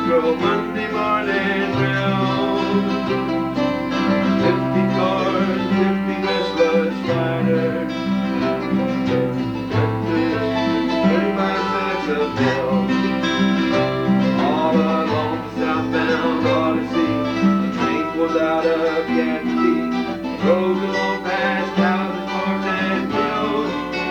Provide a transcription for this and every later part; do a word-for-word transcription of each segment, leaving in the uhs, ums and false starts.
drove Monday morning round. Fifty cars, fifty restless riders, thirty-five sacks of bills, all along the southbound Odyssey. The train was out of Yankee, roads along past houses, farms and hills.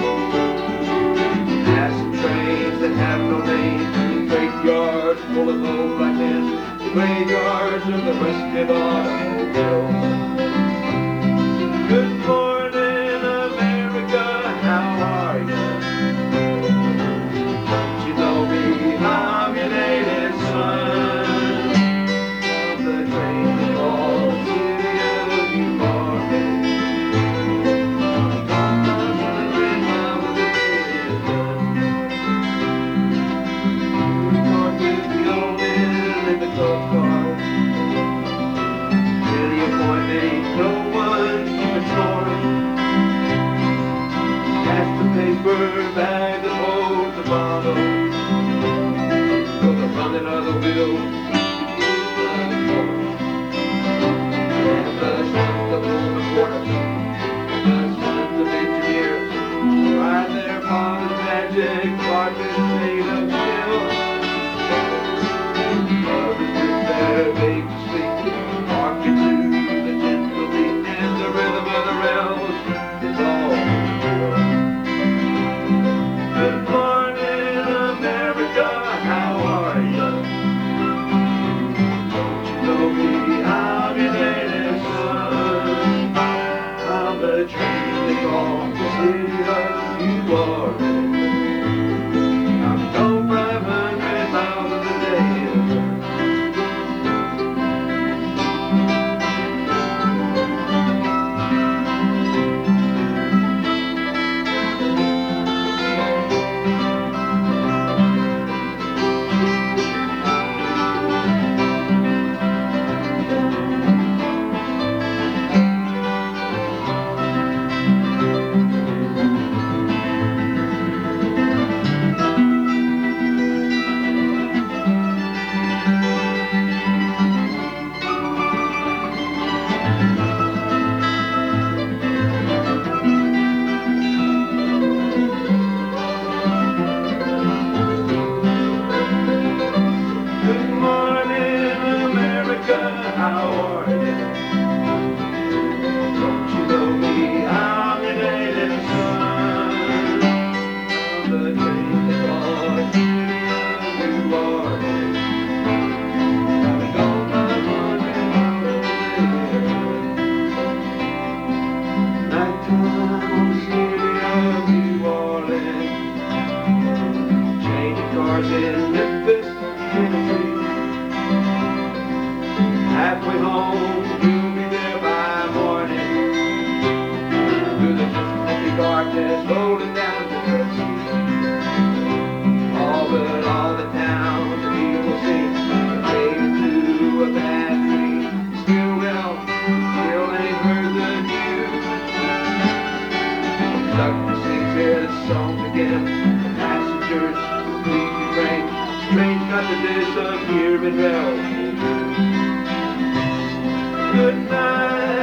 Passing trains that have no name, graveyards full of old black men, the graveyards of the rusted automobiles. Good morning, America, how are you? Don't you know me? I'm your native son. Of the train that calls the city of New Orleans. I'm hundred miles of the day is done. With the old man in the club car, till the appointment ain't no one keeping score. Pass the paper bag that holds the bottle, for the running of the wheel. And the sound of the quarter, the sound of engineers, right there upon the magic carpet made of steel. Mothers with their babies sleep, rocking to the gentle beat, and the rhythm of the rails is all real. Good morning, America, how are you? Don't you know me? I'm your native son. I'm the train they call the city of New Orleans. I'm gone five hundred miles of the day. Good morning, America, how are you? Don't you know me? I'm your native son. I'm the train that calls the city of New Orleans. I've been gone five hundred miles of the day. Nighttime on the city of New Orleans. Changing cars in Memphis, Tennessee. Halfway home, you'll be there by morning. Through the Mississippi darkness, rolling down to the sea. All but all the town, the people sing, faded to a bad dream. Still well, still ain't heard the news. The conductor sings his songs again. The passengers leave the train. Train's got to disappear in railroad. Good night.